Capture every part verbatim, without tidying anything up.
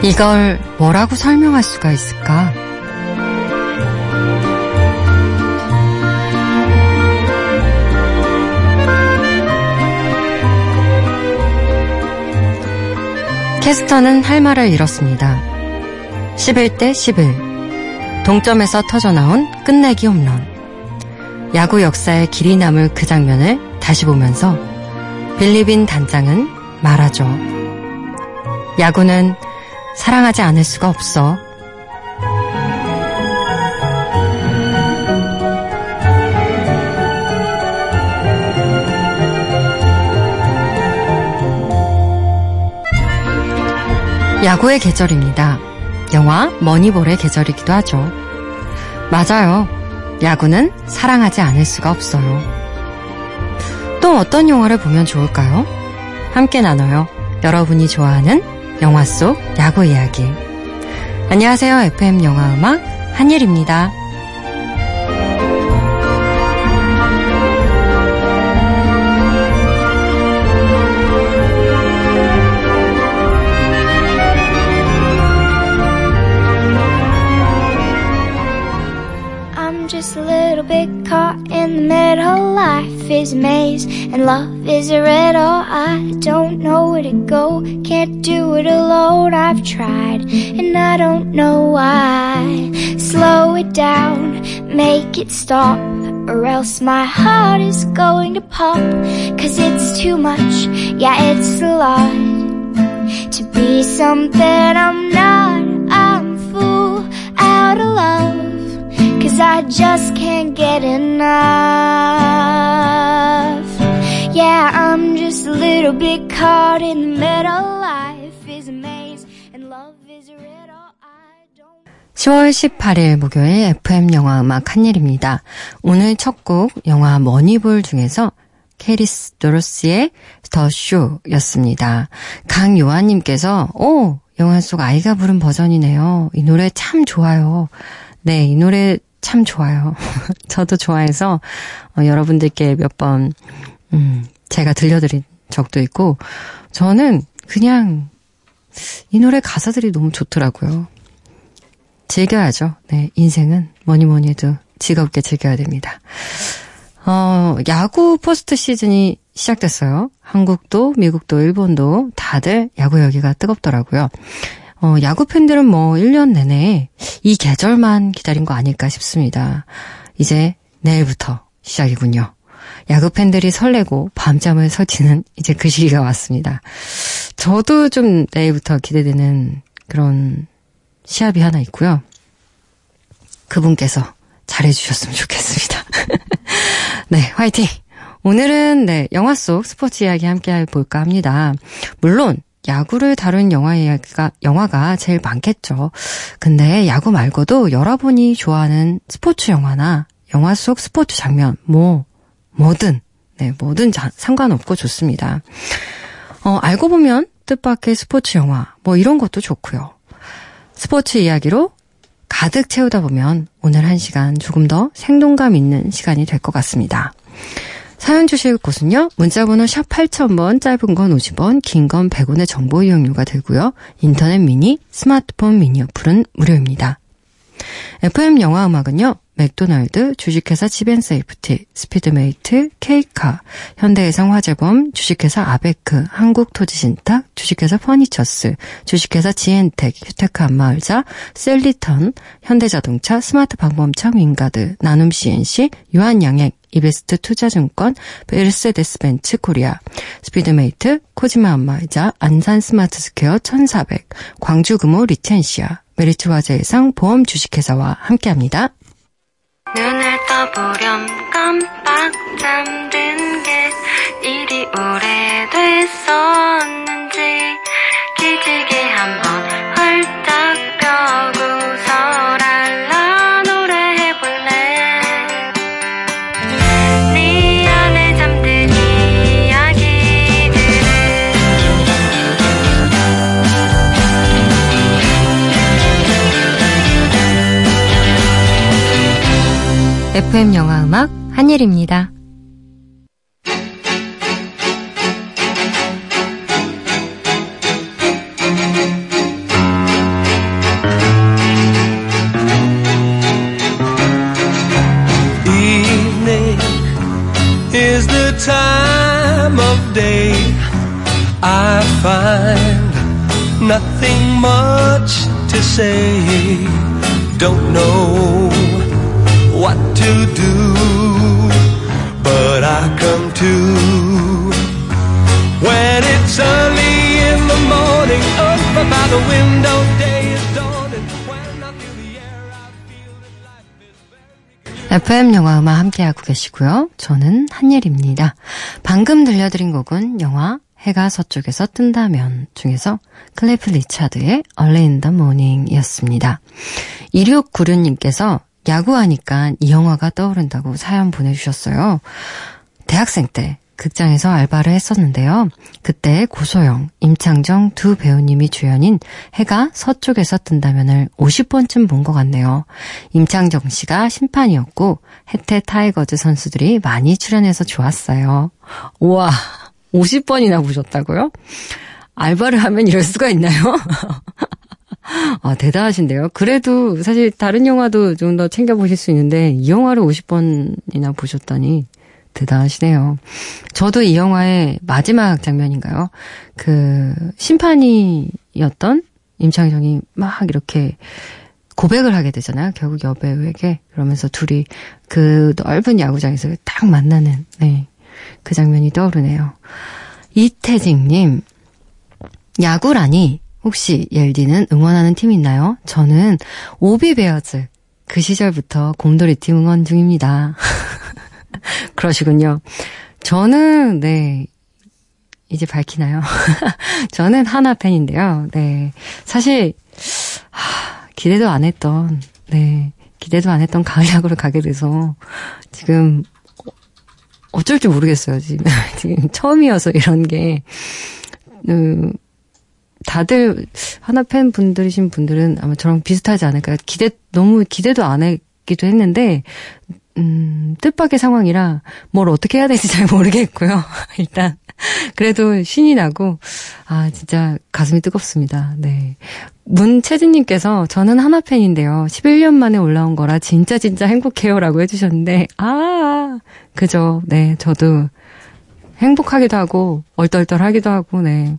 이걸 뭐라고 설명할 수가 있을까? 캐스터는 할 말을 잃었습니다. 십일 대 십일. 동점에서 터져나온 끝내기 홈런. 야구 역사에 길이 남을 그 장면을 다시 보면서 빌리빈 단장은 말하죠. 야구는 사랑하지 않을 수가 없어. 야구의 계절입니다. 영화 머니볼의 계절이기도 하죠. 맞아요. 야구는 사랑하지 않을 수가 없어요. 또 어떤 영화를 보면 좋을까요? 함께 나눠요. 여러분이 좋아하는 영화 속 야구 이야기. 안녕하세요. 에프엠 영화음악 한일입니다. Just a little bit caught in the middle. Life is a maze and love is a riddle. I don't know where to go, can't do it alone. I've tried and I don't know why. Slow it down, make it stop, or else my heart is going to pop. Cause it's too much, yeah it's a lot to be something I'm not. I'm full out of love, cause I just can't get enough. Yeah, I'm just a little bit caught in the middle. Life is a maze and love is a riddle. I don't... 시월 십팔일 목요일 에프엠 영화음악 한일입니다. 오늘 첫 곡 영화 머니볼 중에서 캐리스 도로시의 더 쇼였습니다. 강요한님께서 오! 영화 속 아이가 부른 버전이네요. 이 노래 참 좋아요. 네, 이 노래 참 좋아요. 저도 좋아해서 어, 여러분들께 몇 번 음, 제가 들려드린 적도 있고 저는 그냥 이 노래 가사들이 너무 좋더라고요. 즐겨야죠. 네, 인생은 뭐니 뭐니 해도 즐겁게 즐겨야 됩니다. 어, 야구 포스트 시즌이 시작됐어요. 한국도 미국도 일본도 다들 야구 열기가 뜨겁더라고요. 어, 야구 팬들은 뭐 일 년 내내 이 계절만 기다린 거 아닐까 싶습니다. 이제 내일부터 시작이군요. 야구 팬들이 설레고 밤잠을 설치는 이제 그 시기가 왔습니다. 저도 좀 내일부터 기대되는 그런 시합이 하나 있고요. 그분께서 잘해주셨으면 좋겠습니다. 네, 화이팅! 오늘은 네, 영화 속 스포츠 이야기 함께 해볼까 합니다. 물론 야구를 다룬 영화 이야기가, 영화가 제일 많겠죠. 근데 야구 말고도 여러분이 좋아하는 스포츠 영화나 영화 속 스포츠 장면, 뭐, 뭐든, 네, 뭐든 자, 상관없고 좋습니다. 어, 알고 보면 뜻밖의 스포츠 영화, 뭐 이런 것도 좋고요. 스포츠 이야기로 가득 채우다 보면 오늘 한 시간 조금 더 생동감 있는 시간이 될 것 같습니다. 사연 주실 곳은요. 문자번호 샵 팔천 번, 짧은 건 오십 원, 긴 건 백 원의 정보 이용료가 들고요. 인터넷 미니, 스마트폰 미니 어플은 무료입니다. 에프엠 영화음악은요. 맥도날드, 주식회사 지벤세이프티, 스피드메이트, K카, 현대해상 화재범, 주식회사 아베크, 한국토지신탁, 주식회사 퍼니처스, 주식회사 지엔텍, 휴테크 안마의자, 셀리턴, 현대자동차, 스마트방범창 윙가드, 나눔 씨엔씨, 유한양액, 이베스트 투자증권, 메르세데스벤츠 코리아, 스피드메이트, 코지마 안마의자, 안산 스마트스퀘어 천사백, 광주금호 리텐시아, 메리츠 화재해상 보험 주식회사와 함께합니다. 눈을 떠보렴 깜빡 잠든 게 이리 오래됐었는지 기지개 한번 헐떡 펴고서 랄라 노래해볼래. 네 안에 잠든 이야기들을 에프엠 영화음악 한일입니다. of day, I find nothing much to say. Don't know what to do, but I come to when it's early in the morning, up by the window, day is dawning. When I feel the air, I feel that life is very... 에프엠 영화음악 함께하고 계시고요. 저는 한예리입니다. 방금 들려드린 곡은 영화 해가 서쪽에서 뜬다면 중에서 클리프 리차드의 Early in the Morning 이었습니다. 이육구육님께서 야구하니까 이 영화가 떠오른다고 사연 보내주셨어요. 대학생 때 극장에서 알바를 했었는데요. 그때 고소영, 임창정 두 배우님이 주연인 해가 서쪽에서 뜬다면을 오십 번쯤 본 것 같네요. 임창정 씨가 심판이었고 해태 타이거즈 선수들이 많이 출연해서 좋았어요. 우와, 오십 번이나 보셨다고요? 알바를 하면 이럴 수가 있나요? 아, 대단하신데요. 그래도 사실 다른 영화도 좀 더 챙겨보실 수 있는데 이 영화를 오십 번이나 보셨다니 대단하시네요. 저도 이 영화의 마지막 장면인가요? 그 심판이었던 임창정이 막 이렇게 고백을 하게 되잖아요. 결국 여배우에게. 그러면서 둘이 그 넓은 야구장에서 딱 만나는 네, 그 장면이 떠오르네요. 이태직님, 야구라니 혹시 옐디는 응원하는 팀 있나요? 저는 오비베어즈 그 시절부터 곰돌이 팀 응원 중입니다. 그러시군요. 저는 네 이제 밝히나요? 저는 하나 팬인데요. 네 사실 하, 기대도 안 했던 네 기대도 안 했던 가을 야구를 가게 돼서 지금 어쩔 줄 모르겠어요. 지금 지금 처음이어서 이런 게 음, 다들 하나 팬 분들이신 분들은 아마 저랑 비슷하지 않을까요? 기대 너무 기대도 안 했기도 했는데. 음, 뜻밖의 상황이라 뭘 어떻게 해야 될지 잘 모르겠고요. 일단 그래도 신이 나고 아 진짜 가슴이 뜨겁습니다. 네. 문채진님께서 저는 하나 팬인데요. 십일 년 만에 올라온 거라 진짜 진짜 행복해요라고 해주셨는데 아 그죠. 네 저도 행복하기도 하고 얼떨떨하기도 하고 네.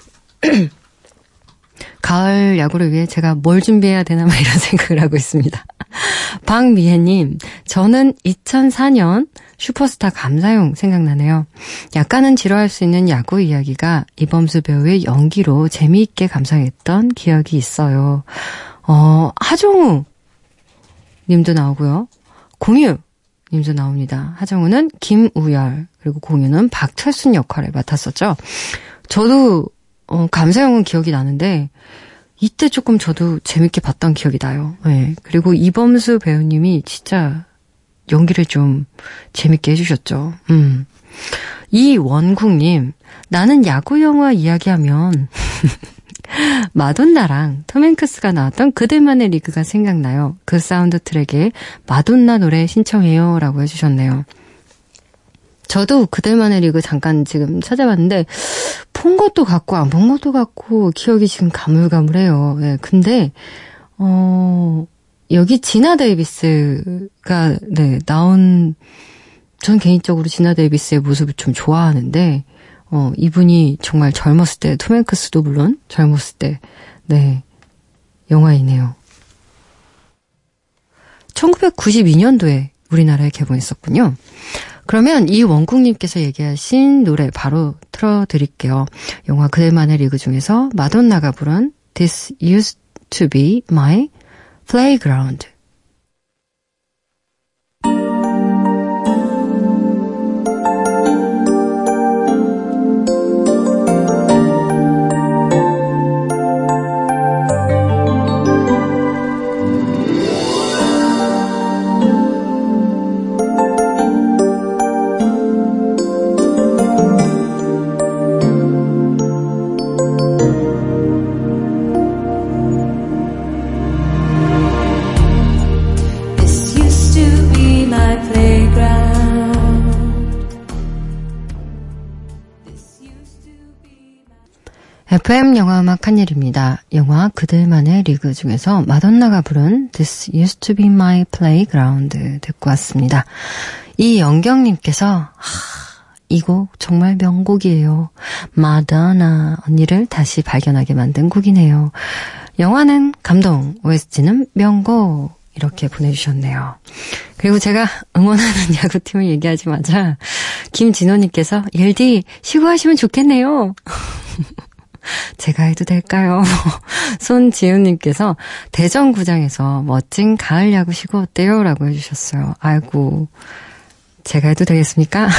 가을 야구를 위해 제가 뭘 준비해야 되나 막 이런 생각을 하고 있습니다. 박미혜님, 저는 이천사 년 슈퍼스타 감사용 생각나네요. 약간은 지루할 수 있는 야구 이야기가 이범수 배우의 연기로 재미있게 감상했던 기억이 있어요. 어, 하정우 님도 나오고요. 공유 님도 나옵니다. 하정우는 김우열, 그리고 공유는 박철순 역할을 맡았었죠. 저도 어, 감사용은 기억이 나는데 이때 조금 저도 재밌게 봤던 기억이 나요. 네. 그리고 이범수 배우님이 진짜 연기를 좀 재밌게 해주셨죠. 음. 이원국님, 나는 야구 영화 이야기하면 마돈나랑 톰 행크스가 나왔던 그들만의 리그가 생각나요. 그 사운드 트랙에 마돈나 노래 신청해요 라고 해주셨네요. 저도 그들만의 리그 잠깐 지금 찾아봤는데 본 것도 같고 안 본 것도 같고 기억이 지금 가물가물해요. 네, 근데 어 여기 지나 데이비스가 네 나온 전 개인적으로 지나 데이비스의 모습을 좀 좋아하는데 어 이분이 정말 젊었을 때 톰 행크스도 물론 젊었을 때 네 영화이네요. 천구백구십이 년도에 우리나라에 개봉했었군요. 그러면 이 원국님께서 얘기하신 노래 바로 틀어드릴게요. 영화 그들만의 리그 중에서 마돈나가 부른 This used to be my playground. 에프엠 영화음악 한예리입니다. 영화 그들만의 리그 중에서 마돈나가 부른 This used to be my playground 듣고 왔습니다. 이영경님께서 이 곡 정말 명곡이에요. 마더나 언니를 다시 발견하게 만든 곡이네요. 영화는 감동, 오에스티는 명곡. 이렇게 보내주셨네요. 그리고 제가 응원하는 야구팀을 얘기하자마자 김진호님께서 옐디 쉬고 하시면 좋겠네요. 제가 해도 될까요? 손지은님께서 대전구장에서 멋진 가을 야구 쉬고 어때요? 라고 해주셨어요. 아이고, 제가 해도 되겠습니까?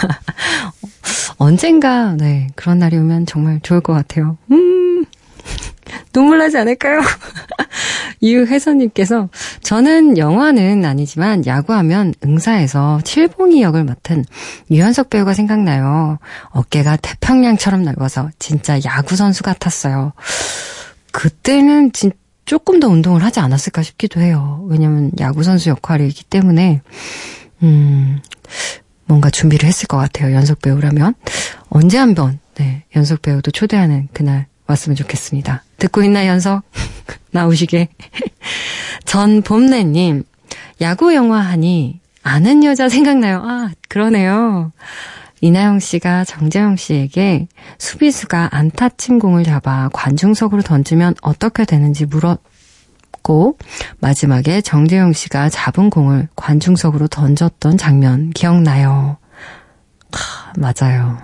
언젠가 네 그런 날이 오면 정말 좋을 것 같아요. 음, 눈물 나지 않을까요? 유혜선님께서 저는 영화는 아니지만 야구하면 응사에서 칠봉이 역을 맡은 유연석 배우가 생각나요. 어깨가 태평양처럼 넓어서 진짜 야구 선수 같았어요. 그때는 진, 조금 더 운동을 하지 않았을까 싶기도 해요. 왜냐면 야구 선수 역할이기 때문에 음, 뭔가 준비를 했을 것 같아요. 연석 배우라면. 언제 한번 네, 연석 배우도 초대하는 그날 왔으면 좋겠습니다. 듣고 있나 연석? 나오시게. 전봄래님, 야구 영화 하니 아는 여자 생각나요. 아, 그러네요. 이나영 씨가 정재영 씨에게 수비수가 안타 친 공을 잡아 관중석으로 던지면 어떻게 되는지 물었고 마지막에 정재영 씨가 잡은 공을 관중석으로 던졌던 장면 기억나요. 하, 맞아요.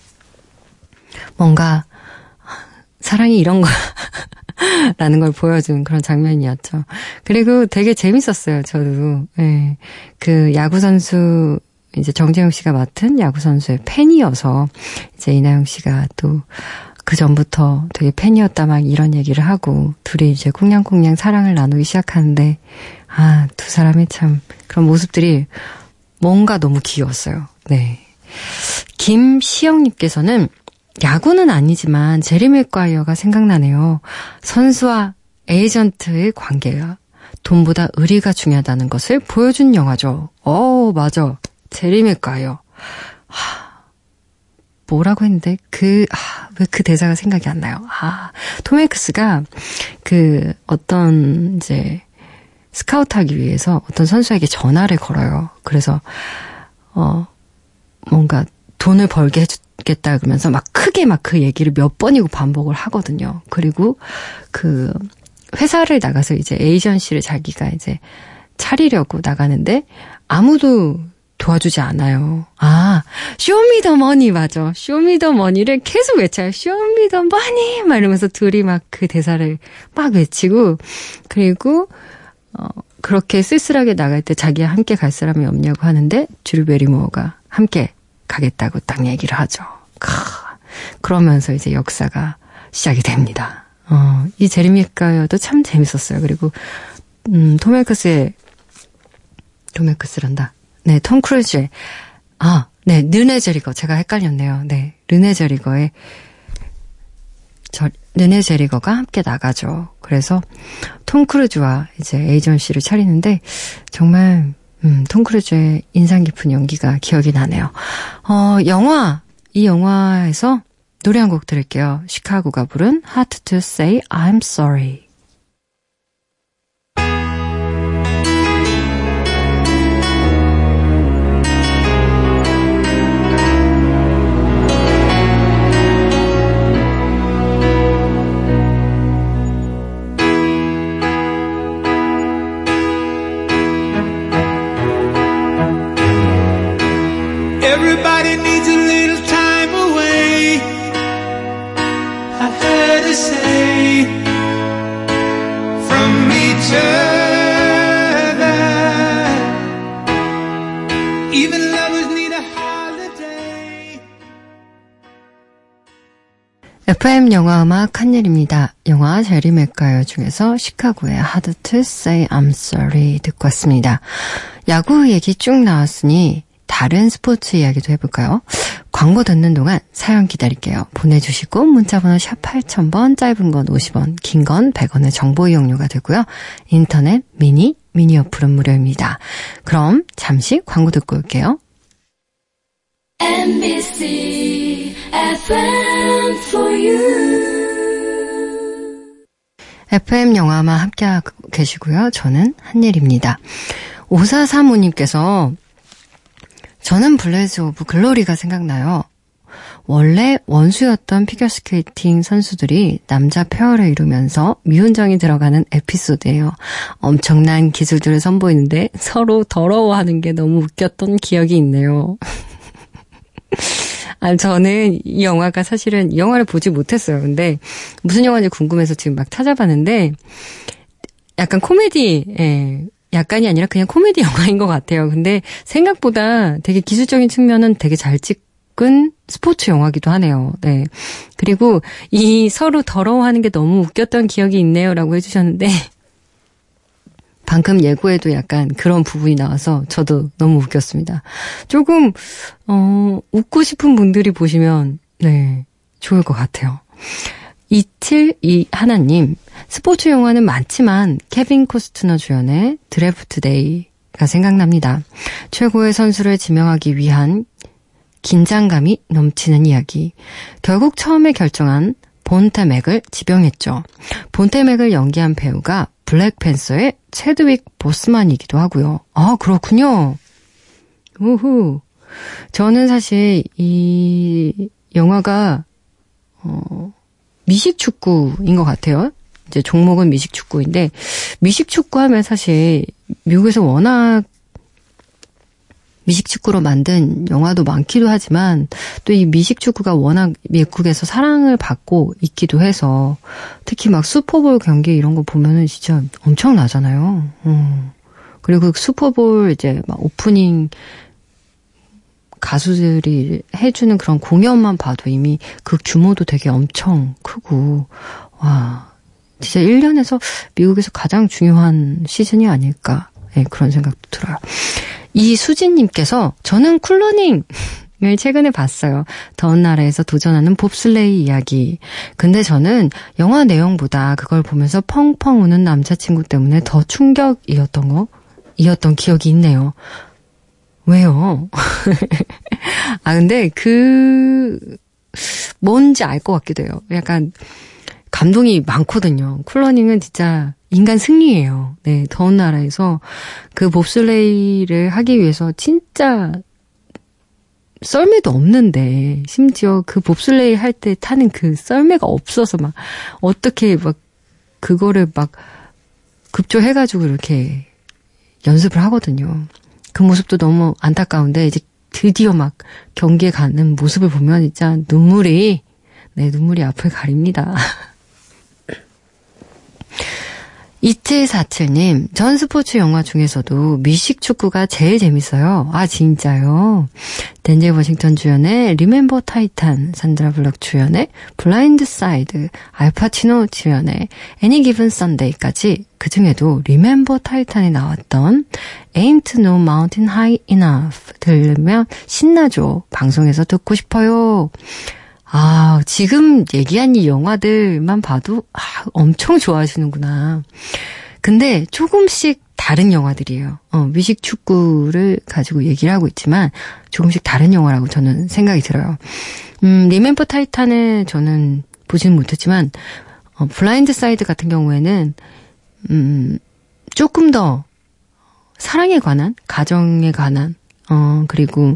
뭔가 사랑이 이런 거 라는 걸 보여준 그런 장면이었죠. 그리고 되게 재밌었어요, 저도. 네. 그 야구선수, 이제 정재영 씨가 맡은 야구선수의 팬이어서, 이제 이나영 씨가 또 그 전부터 되게 팬이었다 막 이런 얘기를 하고, 둘이 이제 꽁냥꽁냥 사랑을 나누기 시작하는데, 아, 두 사람의 참 그런 모습들이 뭔가 너무 귀여웠어요. 네. 김시영님께서는 야구는 아니지만 제리 맥과이어가 생각나네요. 선수와 에이전트의 관계가 돈보다 의리가 중요하다는 것을 보여준 영화죠. 어, 맞아. 제리 맥과이어. 하, 뭐라고 했는데 그 아, 왜 그 대사가 생각이 안 나요. 아, 톰 행크스가 그 어떤 이제 스카우트하기 위해서 어떤 선수에게 전화를 걸어요. 그래서 어 뭔가 돈을 벌게 해주겠다 그러면서 막 크게 막 그 얘기를 몇 번이고 반복을 하거든요. 그리고 그 회사를 나가서 이제 에이전시를 자기가 이제 차리려고 나가는데 아무도 도와주지 않아요. 아, 쇼미더머니 맞아. 쇼미더머니를 계속 외쳐요. 쇼미더머니 막 이러면서 둘이 막 그 대사를 막 외치고 그리고 어 그렇게 쓸쓸하게 나갈 때 자기와 함께 갈 사람이 없냐고 하는데 드류 베리모어가 함께 가겠다고 딱 얘기를 하죠. 크, 그러면서 이제 역사가 시작이 됩니다. 어, 이 제리 맥과이어도 참 재밌었어요. 그리고 음, 톰 행크스의 톰 행크스란다. 네, 톰 크루즈의 아, 네, 르네 제리거 제가 헷갈렸네요. 네, 르네 제리거의 저 르네 제리거가 함께 나가죠. 그래서 톰 크루즈와 이제 에이전시를 차리는데 정말 음, 톰 크루즈의 인상 깊은 연기가 기억이 나네요. 어, 영화, 이 영화에서 노래 한 곡 들을게요. 시카고가 부른 Hard to Say I'm Sorry. Everybody needs a little time away. I heard her say from each other. Even lovers need a holiday. 에프엠 영화음악 한예리입니다. 영화 제리 맥과이어 중에서 시카고의 Hard to Say I'm Sorry 듣고 왔습니다. 야구 얘기 쭉 나왔으니 다른 스포츠 이야기도 해볼까요? 광고 듣는 동안 사연 기다릴게요. 보내주시고 문자번호 샵 팔천 번, 짧은 건 오십 원, 긴 건 백 원의 정보 이용료가 되고요. 인터넷, 미니, 미니 어플은 무료입니다. 그럼 잠시 광고 듣고 올게요. 엠비씨 에프엠 for you. 에프엠 영화만 함께하고 계시고요. 저는 한예리입니다. 오사사모님께서 저는 블레이즈 오브 글로리가 생각나요. 원래 원수였던 피겨스케이팅 선수들이 남자 페어를 이루면서 미훈정이 들어가는 에피소드예요. 엄청난 기술들을 선보이는데 서로 더러워하는 게 너무 웃겼던 기억이 있네요. 아, 저는 이 영화가 사실은 이 영화를 보지 못했어요. 근데 무슨 영화인지 궁금해서 지금 막 찾아봤는데 약간 코미디, 예, 약간이 아니라 그냥 코미디 영화인 것 같아요. 근데 생각보다 되게 기술적인 측면은 되게 잘 찍은 스포츠 영화기도 하네요. 네. 그리고 이 서로 더러워하는 게 너무 웃겼던 기억이 있네요라고 해주셨는데 방금 예고에도 약간 그런 부분이 나와서 저도 너무 웃겼습니다. 조금 어, 웃고 싶은 분들이 보시면 네 좋을 것 같아요. 이칠이 하나님, 스포츠 영화는 많지만 케빈 코스트너 주연의 드래프트 데이가 생각납니다. 최고의 선수를 지명하기 위한 긴장감이 넘치는 이야기. 결국 처음에 결정한 본테 맥을 지명했죠. 본테 맥을 연기한 배우가 블랙팬서의 체드윅 보스만이기도 하고요. 아, 그렇군요. 우후. 저는 사실 이 영화가 어, 미식축구인 것 같아요. 이제 종목은 미식축구인데 미식축구 하면 사실 미국에서 워낙 미식축구로 만든 영화도 많기도 하지만 또 이 미식축구가 워낙 미국에서 사랑을 받고 있기도 해서 특히 막 슈퍼볼 경기 이런 거 보면은 진짜 엄청나잖아요. 음. 그리고 슈퍼볼 이제 막 오프닝 가수들이 해주는 그런 공연만 봐도 이미 그 규모도 되게 엄청 크고 와 진짜 일 년에서 미국에서 가장 중요한 시즌이 아닐까 네, 그런 생각도 들어요. 이수진님께서 저는 쿨러닝을 최근에 봤어요. 더운 나라에서 도전하는 봅슬레이 이야기. 근데 저는 영화 내용보다 그걸 보면서 펑펑 우는 남자친구 때문에 더 충격이었던 거, 이었던 기억이 있네요. 왜요? 아, 근데 그, 뭔지 알 것 같기도 해요. 약간 감동이 많거든요. 쿨러닝은 진짜 인간 승리예요. 네, 더운 나라에서 그 봅슬레이를 하기 위해서 진짜 썰매도 없는데 심지어 그 봅슬레이 할 때 타는 그 썰매가 없어서 막 어떻게 막 그거를 막 급조해가지고 이렇게 연습을 하거든요. 그 모습도 너무 안타까운데 이제 드디어 막 경기에 가는 모습을 보면 진짜 눈물이 네 눈물이 앞을 가립니다. 이칠사칠님, 전 스포츠 영화 중에서도 미식축구가 제일 재밌어요. 아, 진짜요? 덴젤 워싱턴 주연의 리멤버 타이탄, 산드라 블럭 주연의 블라인드 사이드, 알파치노 주연의 애니 기븐 선데이까지 그 중에도 리멤버 타이탄에 나왔던 Ain't No Mountain High Enough 들으면 신나죠. 방송에서 듣고 싶어요. 아, 지금 얘기한 이 영화들만 봐도 아, 엄청 좋아하시는구나. 근데 조금씩 다른 영화들이에요. 어, 미식축구를 가지고 얘기를 하고 있지만 조금씩 다른 영화라고 저는 생각이 들어요. 음, 리멤버 타이탄을 저는 보지는 못했지만 어, 블라인드 사이드 같은 경우에는 음, 조금 더 사랑에 관한, 가정에 관한 어, 그리고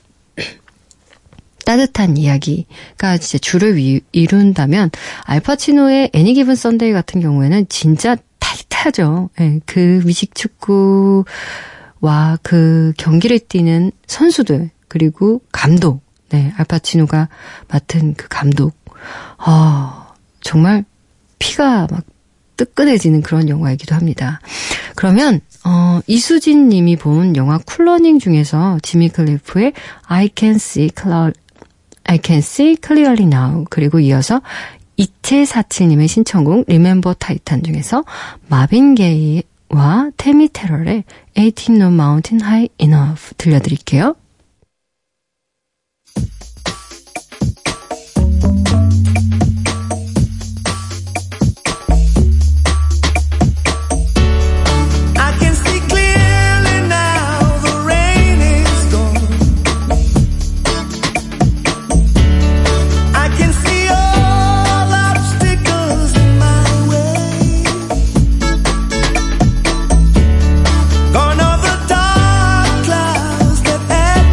따뜻한 이야기가 진짜 주를 위, 이룬다면 알파치노의 애니 기븐 선데이 같은 경우에는 진짜 타이트하죠. 네, 그 미식축구와 그 경기를 뛰는 선수들 그리고 감독, 네, 알파치노가 맡은 그 감독, 아 정말 피가 막 뜨끈해지는 그런 영화이기도 합니다. 그러면 어, 이수진 님이 본 영화 쿨러닝 중에서 지미 클리프의 I Can See Clear I Can See Clearly Now 그리고 이어서 이칠사칠님의 신청곡 Remember Titan 중에서 마빈 게이와 테미 테럴의 Ain't No Mountain High Enough 들려드릴게요. Gone are the dark clouds that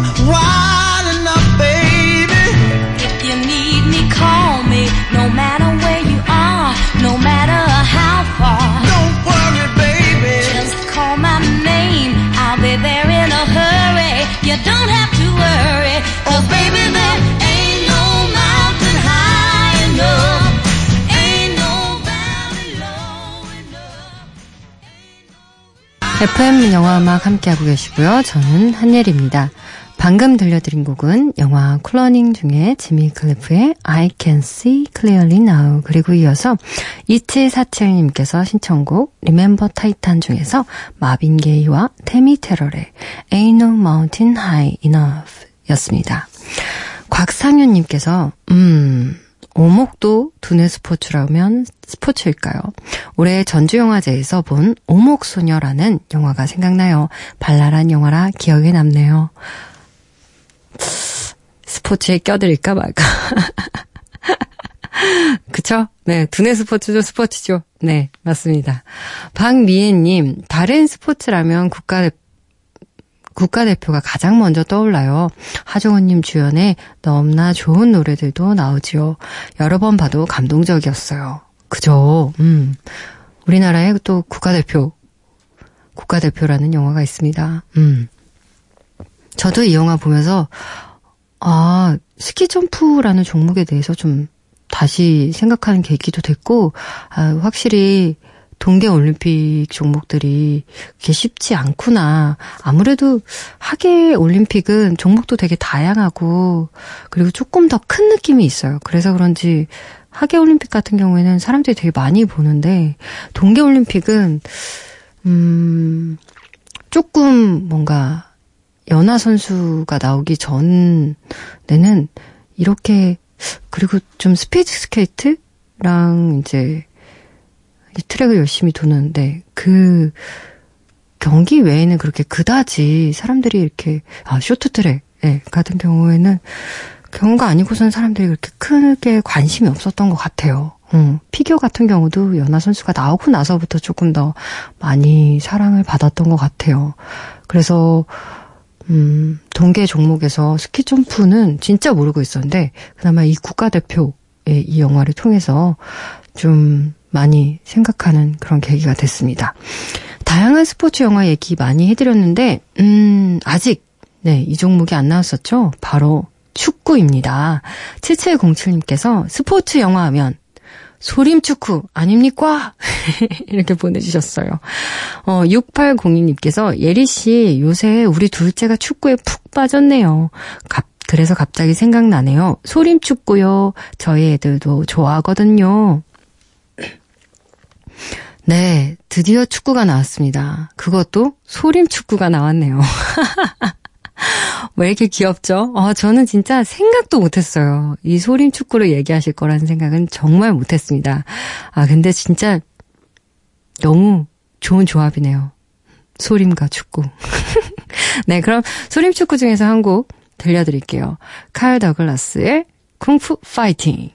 wild enough, baby. If you need me, call me. No matter where you are, no matter how far. Don't worry, baby. Just call my name. I'll be there in a hurry. You don't have to worry. 'Cause baby, there ain't no mountain high enough. Ain't no valley low enough. 에프엠 영화음악 함께하고 계시고요. 저는 한예리입니다. 방금 들려드린 곡은 영화 쿨러닝 중에 지미 클리프의 I Can See Clearly Now, 그리고 이어서 이칠사칠님께서 신청곡 Remember Titan 중에서 마빈 게이와 테미 테러의 Ain't No Mountain High Enough 였습니다. 곽상윤님께서 음... 오목도 두뇌 스포츠라면 스포츠일까요? 올해 전주영화제에서 본 오목소녀라는 영화가 생각나요. 발랄한 영화라 기억에 남네요. 스포츠에 껴드릴까 말까. 그쵸? 네, 두뇌 스포츠죠, 스포츠죠. 네, 맞습니다. 박미애님, 다른 스포츠라면 국가대 국가대표가 가장 먼저 떠올라요. 하정우님 주연의 너무나 좋은 노래들도 나오지요. 여러 번 봐도 감동적이었어요. 그죠? 음. 우리나라에 또 국가대표, 국가대표라는 영화가 있습니다. 음. 저도 이 영화 보면서, 아, 스키점프라는 종목에 대해서 좀 다시 생각하는 계기도 됐고, 아, 확실히 동계올림픽 종목들이 그게 쉽지 않구나. 아무래도 하계올림픽은 종목도 되게 다양하고 그리고 조금 더 큰 느낌이 있어요. 그래서 그런지 하계올림픽 같은 경우에는 사람들이 되게 많이 보는데 동계올림픽은 음 조금 뭔가 연하 선수가 나오기 전에는 이렇게, 그리고 좀 스피드 스케이트랑 이제 트랙을 열심히 도는데 그 경기 외에는 그렇게 그다지 사람들이 이렇게 아 쇼트트랙 예, 같은 경우에는 경우가 아니고선 사람들이 그렇게 크게 관심이 없었던 것 같아요. 음, 피겨 같은 경우도 연하 선수가 나오고 나서부터 조금 더 많이 사랑을 받았던 것 같아요. 그래서 음, 동계 종목에서 스키 점프는 진짜 모르고 있었는데 그나마 이 국가대표의 이 영화를 통해서 좀 많이 생각하는 그런 계기가 됐습니다. 다양한 스포츠 영화 얘기 많이 해드렸는데 음, 아직 네, 이 종목이 안 나왔었죠. 바로 축구입니다. 칠칠공칠님께서 스포츠 영화 하면 소림축구 아닙니까? 이렇게 보내주셨어요. 어, 육팔공이님께서 예리씨 요새 우리 둘째가 축구에 푹 빠졌네요. 갑, 그래서 갑자기 생각나네요. 소림축구요. 저희 애들도 좋아하거든요. 네, 드디어 축구가 나왔습니다. 그것도 소림축구가 나왔네요. 왜 이렇게 귀엽죠? 어, 저는 진짜 생각도 못했어요. 이 소림축구를 얘기하실 거라는 생각은 정말 못했습니다. 아, 근데 진짜 너무 좋은 조합이네요. 소림과 축구. 네, 그럼 소림축구 중에서 한 곡 들려드릴게요. 칼 더글라스의 쿵푸 파이팅.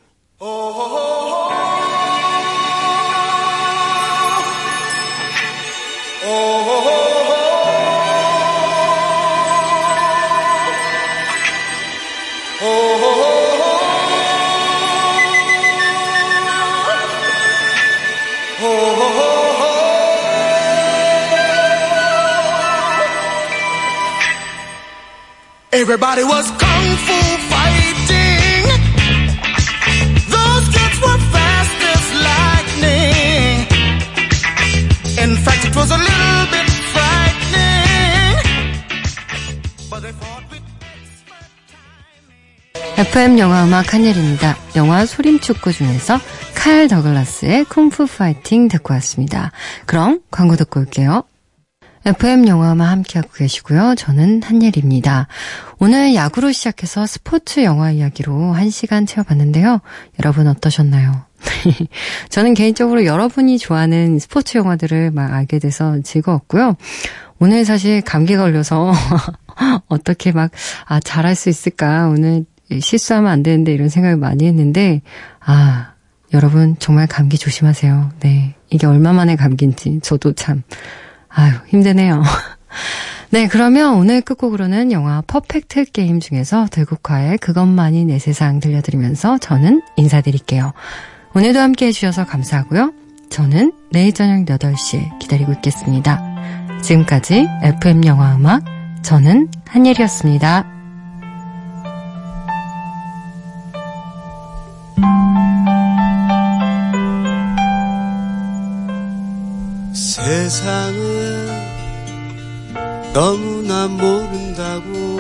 Everybody was kung fu fighting. Those kids were fast as lightning. In fact, it was a little bit frightening. But they fought with expert timing. 에프엠 영화음악 한예리입니다. 영화 소림축구 중에서 칼 더글라스의 쿵푸 파이팅 듣고 왔습니다. 그럼 광고 듣고 올게요. 에프엠 영화만 함께하고 계시고요. 저는 한예리입니다. 오늘 야구로 시작해서 스포츠 영화 이야기로 한 시간 채워봤는데요. 여러분 어떠셨나요? 저는 개인적으로 여러분이 좋아하는 스포츠 영화들을 막 알게 돼서 즐거웠고요. 오늘 사실 감기 걸려서 어떻게 막 아, 잘할 수 있을까, 오늘 실수하면 안 되는데 이런 생각을 많이 했는데 아, 여러분 정말 감기 조심하세요. 네, 이게 얼마만의 감기인지 저도 참 아유, 힘드네요. 네, 그러면 오늘 끝곡으로는 영화 퍼펙트 게임 중에서 들국화의 그것만이 내 세상 들려드리면서 저는 인사드릴게요. 오늘도 함께 해주셔서 감사하고요. 저는 내일 저녁 여덟 시에 기다리고 있겠습니다. 지금까지 에프엠 영화음악, 저는 한예리였습니다. 세상을 너무나 모른다고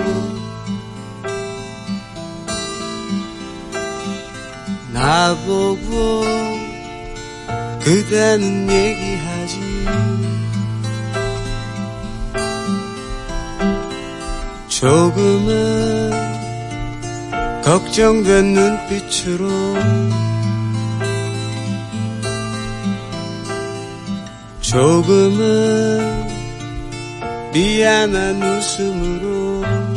나보고 그대는 얘기하지. 조금은 걱정된 눈빛으로 조금은 미안한 웃음으로